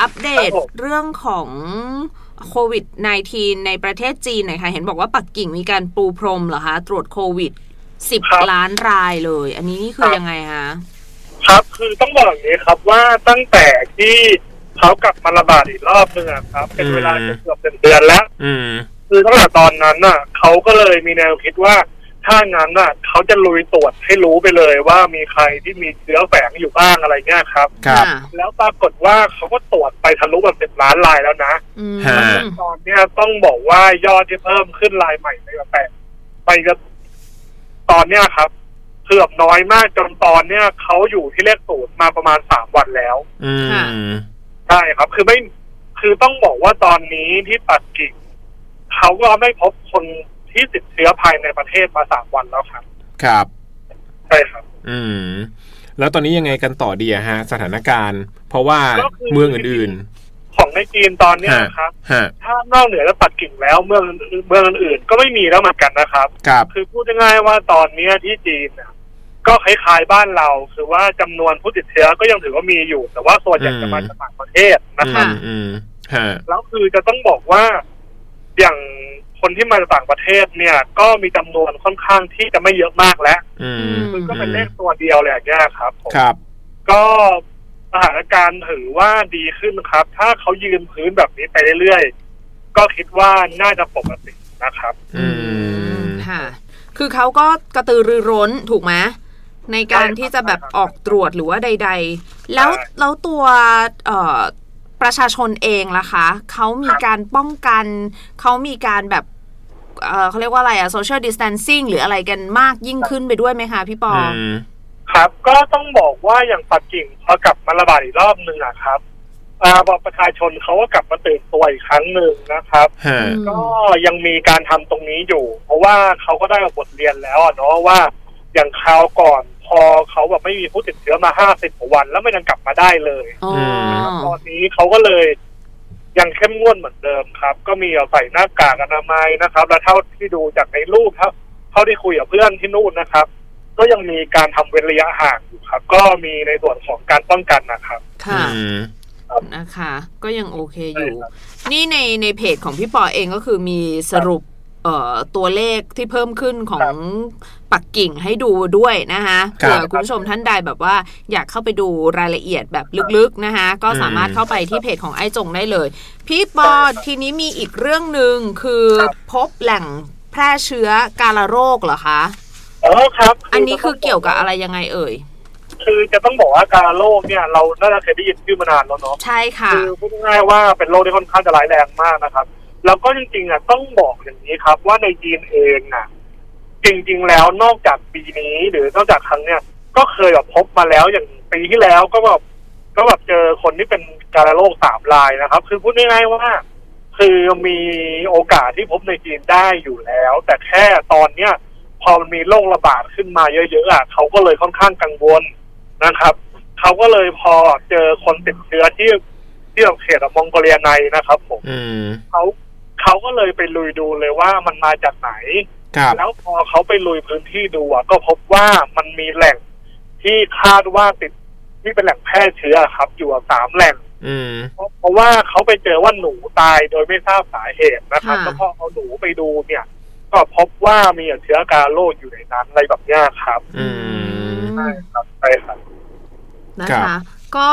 อัปเดตเรื่องของโควิด -19 ในประเทศจีนหน่อยค่ะเห็นบอกว่าปักกิ่งมีการปูพรมเหรอคะตรวจโควิด10 ล้านรายเลยอันนี้นี่คือยังไงคะครับคือต้องบอกอย่างนี้ครับว่าตั้งแต่ที่เขากลับมาระบาดอีกรอบนึงครับเป็นเวลาเกือบ1 เดือนแล้วคือตั้งแต่ตอนนั้นน่ะเขาก็เลยมีแนวคิดว่าถ้างั้นน่ะเขาจะลุยตรวจให้รู้ไปเลยว่ามีใครที่มีเชื้อแฝงอยู่บ้างอะไรเงี้ยครับแล้วปรากฏว่าเขาก็ตรวจไปทะลุแบบ10 ล้านรายแล้วนะตอนนี้ต้องบอกว่ายอดที่เพิ่มขึ้นรายใหม่ไปตอนเนี้ยครับเกือบน้อยมากจนตอนเนี้ยเขาอยู่ที่เลข0มาประมาณ3 วันแล้วใช่ครับคือต้องบอกว่าตอนนี้ที่ปักกิ่งเขาก็ไม่พบคนที่ติดเชื้อภายในประเทศมา3 วันแล้วครับครับใช่ครับแล้วตอนนี้ยังไงกันต่อดีฮะสถานการณ์เพราะว่าเมืองอื่นๆของในจีนตอนนี้ครับถ้านอกเหนือจากปักกิ่งแล้วเมืองอื่นๆก็ไม่มีแล้วเหมือนกันนะครับคือพูดง่ายๆว่าตอนนี้ที่จีนก็คล้ายๆบ้านเราคือว่าจำนวนผู้ติดเชื้อก็ยังถือว่ามีอยู่แต่ว่าส่วนใหญ่จะมาจากต่างประเทศนะครับแล้วคือจะต้องบอกว่าอย่างคนที่มาจากต่างประเทศเนี่ยก็มีจำนวนค่อนข้างที่จะไม่เยอะมากแล้วคือก็เป็นเลขตัวเดียวเลยอย่างเงี้ยครับก็สถานการณ์ถือว่าดีขึ้นครับถ้าเขายืนพื้นแบบนี้ไปเรื่อยๆก็คิดว่าน่าจะปกตินะครับค่ะคือเขาก็กระตือรือร้นถูกไหมในการที่จะแบบออกตรวจหรือว่าใดๆแล้วตัวประชาชนเองล่ะคะเขามีการป้องกันเขามีการแบบเขาเรียกว่าอะไรอะ social distancing หรืออะไรกันมากยิ่งขึ้นไปด้วยไหมคะพี่ปอครับก็ต้องบอกว่าอย่างปักกิ่งพอกลับมาระบาดอีกรอบนึงครับประชาชนเขาก็กลับมาตื่นตัวอีกครั้งหนึ่งนะครับก็ยังมีการทำตรงนี้อยู่เพราะว่าเขาก็ได้บทเรียนแล้วเนาะว่าอย่างคราวก่อนพอเขาแบบไม่มีผู้ติดเชื้อมา50 กว่าวันแล้วไม่ยังกลับมาได้เลยตอนนี้เขาก็เลยยังเข้มงวดเหมือนเดิมครับก็มีใส่หน้ากากอนามัยนะครับและเท่าที่ดูจากในรูปครับเท่าที่คุยกับเพื่อนที่นู่นนะครับก็ยังมีการทำเว้นระยะห่างอยู่ครับก็มีในส่วนของการป้องกันนะครับค่ะนะคะก็ยังโอเคอยู่นี่ในเพจของพี่ปอเองก็คือมีสรุปตัวเลขที่เพิ่มขึ้นของปักกิ่งให้ดูด้วยนะคะเผื่อคุณผู้ชมท่านใดแบบว่าอยากเข้าไปดูรายละเอียดแบบลึกๆนะคะก็สามารถเข้าไปที่เพจของไอ้จงได้เลยพี่ปอทีนี้มีอีกเรื่องนึงคือพบแหล่งแพร่เชื้อกาฬโรคเหรอคะครับอันนี้คือเกี่ยวกับอะไรยังไงเอ่ยคือจะต้องบอกว่ากาฬโรคเนี่ยเราน่าจะเคยได้ยินชื่อมานานแล้วเนาะใช่ค่ะคือพูดง่ายๆว่าเป็นโรคที่ค่อนข้างจะร้ายแรงมากนะครับแล้วก็จริงๆต้องบอกอย่างนี้ครับว่าในจีนเองจริงๆแล้วนอกจากปีนี้หรือนอกจากครั้งเนี้ยก็เคยแบบพบมาแล้วอย่างปีที่แล้วก็แบบเจอคนที่เป็นกาฬโรค3 รายนะครับคือพูดง่ายๆว่าคือมีโอกาสที่พบในจีนได้อยู่แล้วแต่แค่ตอนเนี้ยพอมันมีโรคระบาดขึ้นมาเยอะๆเขาก็เลยค่อนข้างกังวลนะครับเขาก็เลยพอเจอคนติดเชื้อที่เขตมองโกเลียในนะครับผมเขาก็เลยไปลุยดูเลยว่ามันมาจากไหนแล้วพอเขาไปลุยพื้นที่ดูก็พบว่ามันมีแหล่งที่คาดว่าติดที่เป็นแหล่งแพร่เชื้อครับอยู่3 แหล่งเพราะว่าเขาไปเจอว่าหนูตายโดยไม่ทราบสาเหตุนะครับแล้วพอเอาหนูไปดูเนี่ยก็พบว่ามีเชื้อกาฬโรคอยู่ในนั้นอะไรแบบนี้ครับใช่ครับใช่ครับนะคะก็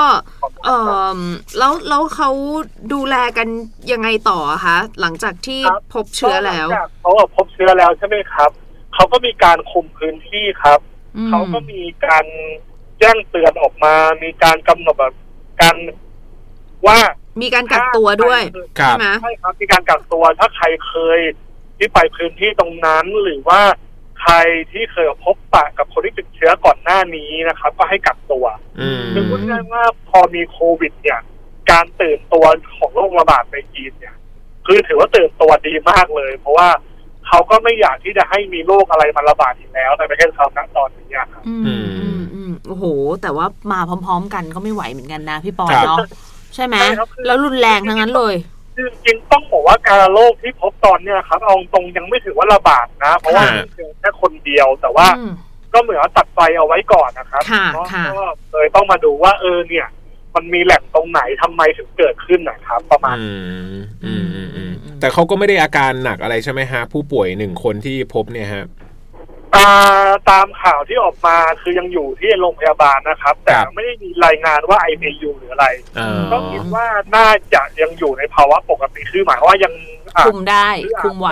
แล้วเขาดูแลกันยังไงต่อคะหลังจากที่พบเชื้อแล้วเขาพบเชื้อแล้วใช่ไหมครับเขาก็มีการคุมพื้นที่ครับเขาก็มีการแจ้งเตือนออกมามีการกำหนดแบบการว่ามีการกักตัวด้วยใช่ไหมใช่ครับมีการกักตัวถ้าใครเคยที่ไปพื้นที่ตรงนั้นหรือว่าใครที่เคยพบปะกับคนที่ติดเชื้อก่อนหน้านี้นะครับก็ให้กักตัวคือพูดง่ายๆว่าพอมีโควิดเนี่ยการตื่นตัวของโรคระบาดในจีนเนี่ยคือถือว่าตื่นตัวดีมากเลยเพราะว่าเขาก็ไม่อยากที่จะให้มีโรคอะไรมาระบาดอีกแล้วในประเทศเขาณตอนนี้ครับโอ้โหแต่ว่ามาพร้อมๆกันก็ไม่ไหวเหมือนกันนะพี่ปอเนาะใช่ไหมแล้วรุนแรงทั้งนั้นเลยจริงๆต้องบอกว่ากาฬโรคที่พบตอนเนี้ยครับเอาตรงยังไม่ถือว่าระบาดนะเพราะว่าเป็นแค่คนเดียวแต่ว่าก็เหมือนตัดไฟเอาไว้ก่อนนะครับก็เลยต้องมาดูว่าเนี่ยมันมีแหล่งตรงไหนทำไมถึงเกิดขึ้นนะครับประมาณแต่เขาก็ไม่ได้อาการหนักอะไรใช่ไหมฮะผู้ป่วย1 คนที่พบเนี่ยฮะตามข่าวที่ออกมาคือยังอยู่ที่โรงพยาบาลนะครับแต่ไม่ได้มีรายงานว่า ICU หรืออะไรก็คิดว่าน่าจะยังอยู่ในภาวะปกติคือหมายว่ายังคุมได้คุมไหว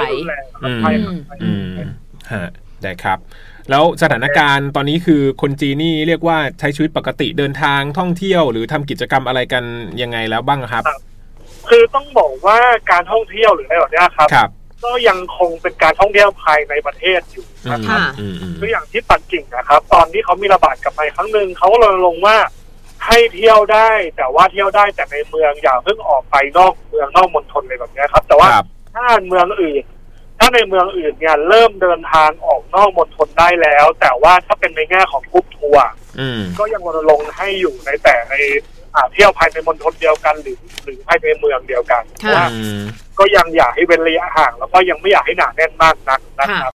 ได้ครับแล้วสถานการณ์ตอนนี้คือคนจีนนี่เรียกว่าใช้ชีวิตปกติเดินทางท่องเที่ยวหรือทำกิจกรรมอะไรกันยังไงแล้วบ้างครับคือต้องบอกว่าการท่องเที่ยวหรืออะไรแบบนี้ครับก็ยังคงเป็นการท่องเที่ยวภายในประเทศอยู่นะครับคืออย่างที่ปักกิ่งนะครับตอนที่เขามีระบาดกลับมาครั้งหนึ่งเขาเลยลงว่าให้เที่ยวได้แต่ว่าเที่ยวได้แต่ในเมืองอย่าเพิ่งออกไปนอกเมืองนอกมณฑลเลยแบบนี้ครับแต่ว่าถ้าเมืองอื่นถ้าในเมืองอื่นเนี่ยเริ่มเดินทางออกนอกมณฑลได้แล้วแต่ว่าถ้าเป็นในแง่ของกรุ๊ปทัวร์ก็ยังรณรงค์ให้อยู่ในแต่ในเที่ยวภายในมณฑลเดียวกันหรือภายในเมืองเดียวกันว่าก็ยังอยากให้เว้นระยะห่างแล้วก็ยังไม่อยากให้หนาแน่นมากนักนะครับ